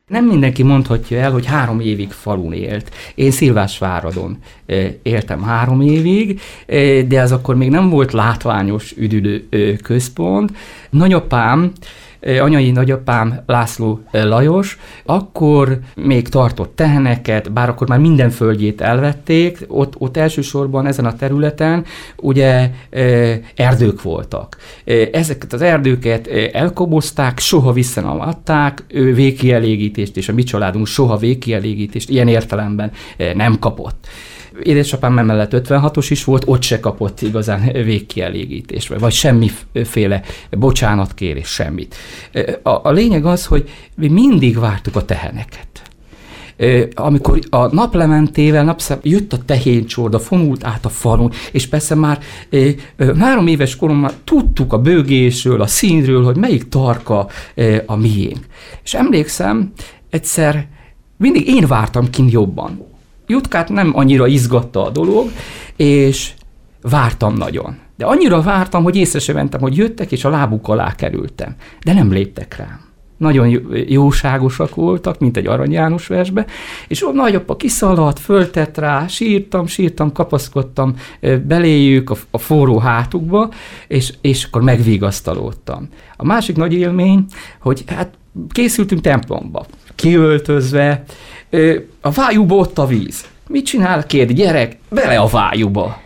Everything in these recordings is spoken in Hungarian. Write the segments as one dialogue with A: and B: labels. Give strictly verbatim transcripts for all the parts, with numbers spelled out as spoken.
A: Nem mindenki mondhatja el, hogy három évig falun élt. Én Szilvásváradon éltem három évig, de ez akkor még nem volt látványos üdülő központ. Nagyapám, anyai nagyapám László Lajos, akkor még tartott teheneket, bár akkor már minden földjét elvették, ott, ott elsősorban ezen a területen ugye erdők voltak. Ezeket az erdőket elkobozták, soha vissza nem adták, végkielégítést, és a mi családunk soha végkielégítést ilyen értelemben nem kapott. Édesapám emellett ötvenhatos is volt, ott se kapott igazán végkielégítést, vagy semmiféle bocsánatkérés, semmit. A, a lényeg az, hogy mi mindig vártuk a teheneket. Amikor a naplementével napszem jött a tehéncsorda, fonult át a falun, és persze már három éves koromban tudtuk a bőgésről, a színről, hogy melyik tarka a miénk. És emlékszem, egyszer mindig én vártam kint jobban. Jutkát nem annyira izgatta a dolog, és vártam nagyon. De annyira vártam, hogy észre se ventem, hogy jöttek, és a lábuk alá kerültem. De nem léptek rám. Nagyon jóságosak voltak, mint egy Arany János versbe, és ott nagyapa kiszaladt, föltett rá, sírtam, sírtam, kapaszkodtam beléjük a, a forró hátukba, és, és akkor megvigasztalódtam. A másik nagy élmény, hogy hát készültünk templomba, kiöltözve, a vájúba ott a víz. Mit csinál? Két gyerek, bele a vájúba.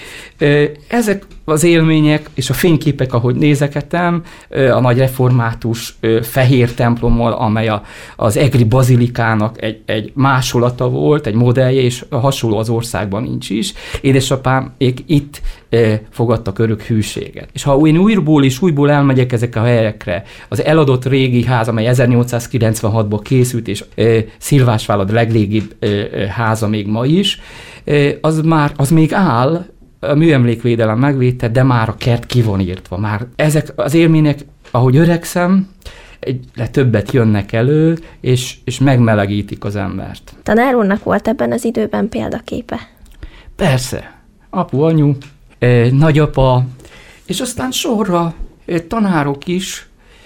A: Ezek az élmények és a fényképek, ahogy nézeketem, a nagy református fehér templommal, amely a, az egri bazilikának egy, egy másolata volt, egy modellje, és hasonló az országban nincs is. Édesapám itt fogadtak örök hűséget. És ha én újból és újból elmegyek ezek a helyekre, az eladott régi ház, amely ezernyolcszázkilencvenhatban készült, és Szilvásvárad legrégibb háza még ma is, az már, az még áll, a műemlékvédelem megvédte, de már a kert ki van írtva. Már ezek az élmények, ahogy öregszem, egyre többet jönnek elő, és, és megmelegítik az embert.
B: Tanár úrnak volt ebben az időben példaképe?
A: Persze. Apu, anyu, eh, nagyapa, és aztán sorra eh, tanárok is,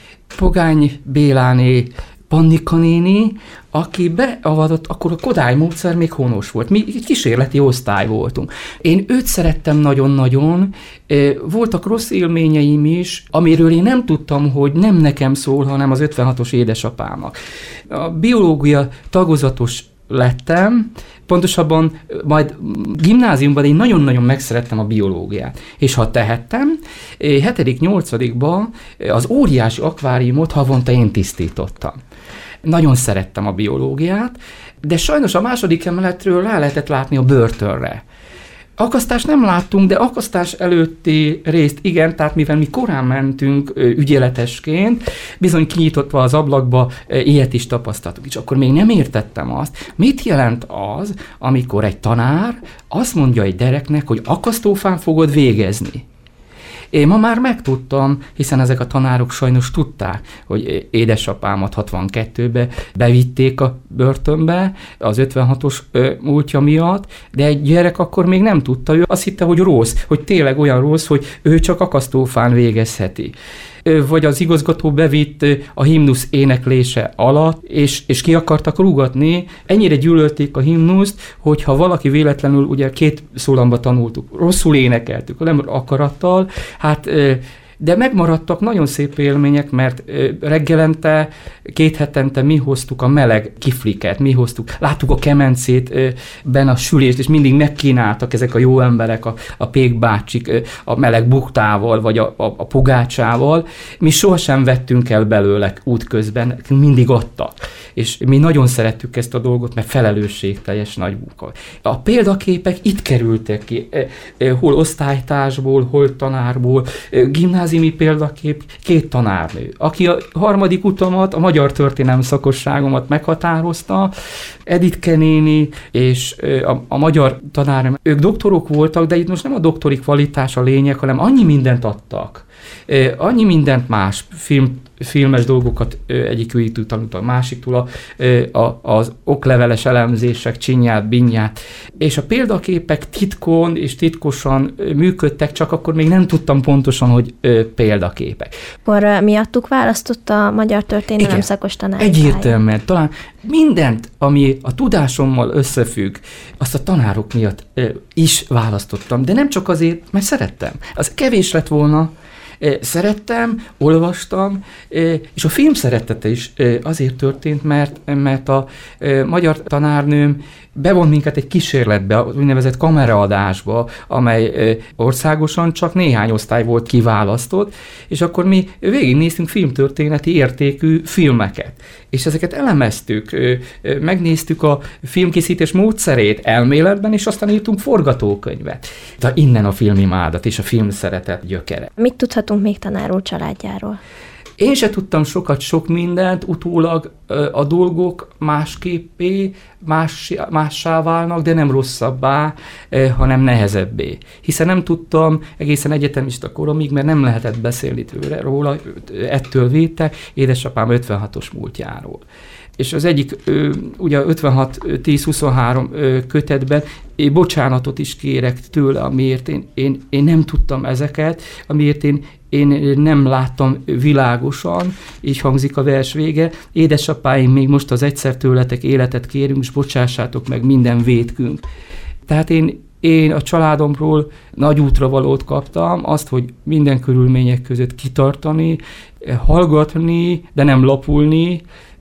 A: Pogány Béláné, Pannika néni, aki beavatott, akkor a Kodály módszer még honos volt. Mi kísérleti osztály voltunk. Én őt szerettem nagyon-nagyon, voltak rossz élményeim is, amiről én nem tudtam, hogy nem nekem szól, hanem az ötvenhatos édesapámnak. A biológia tagozatos lettem, pontosabban majd gimnáziumban én nagyon-nagyon megszerettem a biológiát. És ha tehettem, hetedik-nyolcadikban az óriási akváriumot havonta én tisztítottam. Nagyon szerettem a biológiát, de sajnos a második emeletről rá lehetett látni a börtönre. Akasztást nem láttunk, de akasztás előtti részt igen, tehát mivel mi korán mentünk ügyeletesként, bizony kinyitottva az ablakba ilyet is tapasztaltuk. És akkor még nem értettem azt, mit jelent az, amikor egy tanár azt mondja egy gyereknek, hogy akasztófán fogod végezni. Én ma már megtudtam, hiszen ezek a tanárok sajnos tudták, hogy édesapámat hatvankettőbe bevitték a börtönbe az ötvenhatos múltja miatt, de egy gyerek akkor még nem tudta, ő azt hitte, hogy rossz, hogy tényleg olyan rossz, hogy ő csak akasztófán végezheti. Vagy az igazgató bevitt a himnusz éneklése alatt, és, és ki akartak rúgatni. Ennyire gyűlölték a himnuszt, hogyha valaki véletlenül, ugye két szólamba tanultuk, rosszul énekeltük, nem akarattal, hát de megmaradtak nagyon szép élmények, mert reggelente, két hetente mi hoztuk a meleg kifliket, mi hoztuk, láttuk a kemencét benne a sülést, és mindig megkínáltak ezek a jó emberek, a, a pékbácsik a meleg buktával, vagy a, a, a pogácsával. Mi sohasem vettünk el belőle útközben, mindig adtak. És mi nagyon szerettük ezt a dolgot, mert felelősségteljes nagy munka. A példaképek itt kerültek ki, hol osztálytársból, hol tanárból, gimnáziumi példakép, két tanárnő, aki a harmadik utamat, a magyar történelem szakosságomat meghatározta, Editke néni és a, a magyar tanárnőm, ők doktorok voltak, de itt most nem a doktori kvalitás a lényeg, hanem annyi mindent adtak, Annyi mindent más, film, filmes dolgokat egyiküktől tanultam, a másiktól, a, a, az okleveles elemzések, csinyát, binyát, és a példaképek titkon és titkosan működtek, csak akkor még nem tudtam pontosan, hogy példaképek.
B: Akkor miattuk választott a magyar történelem szakos tanár?
A: Egyértelműen. Talán mindent, ami a tudásommal összefügg, azt a tanárok miatt is választottam, de nem csak azért, mert szerettem. Az kevés lett volna. Szerettem, olvastam, és a film szeretete is azért történt, mert, mert a magyar tanárnőm bevont minket egy kísérletbe, az úgynevezett kameraadásba, amely országosan csak néhány osztály volt kiválasztott, és akkor mi végignéztünk filmtörténeti értékű filmeket. És ezeket elemeztük, megnéztük a filmkészítés módszerét elméletben, és aztán írtunk forgatókönyvet. De innen a filmimádat és a film szeretet gyökere.
B: Mit tudhatunk még tanár úr családjáról?
A: Én se tudtam sokat, sok mindent, utólag a dolgok másképpé, más, mássá válnak, de nem rosszabbá, hanem nehezebbé. Hiszen nem tudtam egészen egyetemista koromig, mert nem lehetett beszélni tőle, róla, ettől védtek, édesapám ötvenhatos múltjáról. És az egyik, ugye ötvenhat tíz huszonhárom kötetben én bocsánatot is kérek tőle, amiért én, én, én nem tudtam ezeket, amiért én, én nem láttam világosan, így hangzik a vers vége. Édesapáim, még most az egyszer tőletek életet kérünk, és bocsássátok meg minden vétkünk. Tehát én, én a családomról nagy útravalót kaptam, azt, hogy minden körülmények között kitartani, hallgatni, de nem lapulni,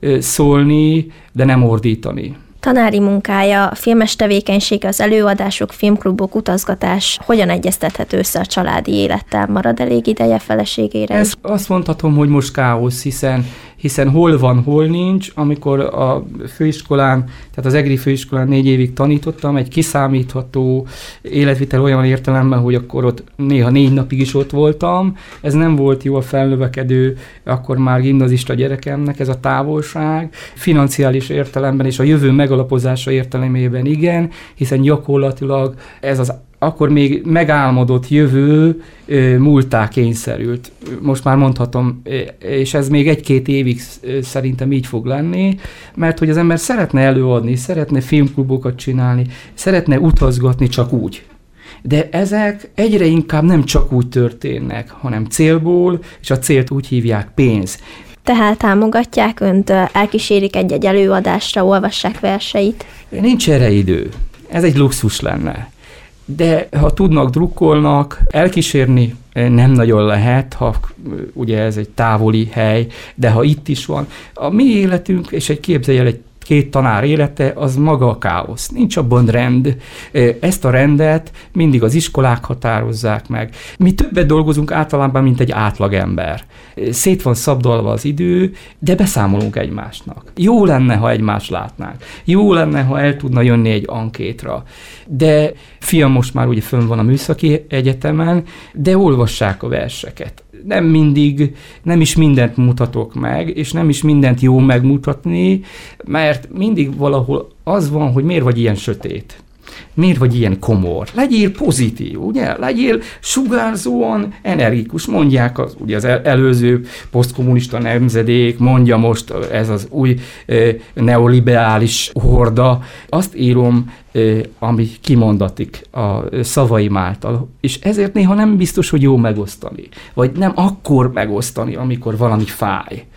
A: szólni, de nem ordítani.
B: Tanári munkája, a filmes tevékenység, az előadások, filmklubok, utazgatás hogyan egyeztethető össze a családi élettel? Marad elég ideje feleségére?
A: Ezt azt mondhatom, hogy most káosz, hiszen, hiszen hol van, hol nincs. Amikor a főiskolán, tehát az egri főiskolán négy évig tanítottam, egy kiszámítható életvitel olyan értelemben, hogy akkor ott néha négy napig is ott voltam. Ez nem volt jó a felnövekedő, akkor már gimnazista gyerekemnek ez a távolság. Financiális értelemben és a jövő megalapozása értelemében igen, hiszen gyakorlatilag ez az akkor még megálmodott jövő múlttá kényszerült. Most már mondhatom, és ez még egy-két évig szerintem így fog lenni, mert hogy az ember szeretne előadni, szeretne filmklubokat csinálni, szeretne utazgatni csak úgy. De ezek egyre inkább nem csak úgy történnek, hanem célból, és a célt úgy hívják pénz.
B: Tehát támogatják önt, elkísérik egy-egy előadásra, olvassák verseit?
A: Nincs erre idő. Ez egy luxus lenne. De ha tudnak, drukkolnak, elkísérni nem nagyon lehet, ha ugye ez egy távoli hely, de ha itt is van. A mi életünk, és egy képzelj el, egy két tanár élete, az maga a káosz. Nincs abban rend. Ezt a rendet mindig az iskolák határozzák meg. Mi többet dolgozunk általában, mint egy átlagember. Szét van szabdalva az idő, de beszámolunk egymásnak. Jó lenne, ha egymást látnánk. Jó lenne, ha el tudna jönni egy ankétra. De fiam most már ugye fönn van a műszaki egyetemen, de olvassák a verseket. Nem mindig, nem is mindent mutatok meg, és nem is mindent jó megmutatni, mert mindig valahol az van, hogy miért vagy ilyen sötét. Miért vagy ilyen komor? Legyél pozitív, ugye? Legyél sugárzóan energikus. Mondják az, ugye az előző posztkommunista nemzedék, mondja most ez az új e, neoliberális horda. Azt írom, e, ami kimondatik a szavaim által. És ezért néha nem biztos, hogy jó megosztani. Vagy nem akkor megosztani, amikor valami fáj.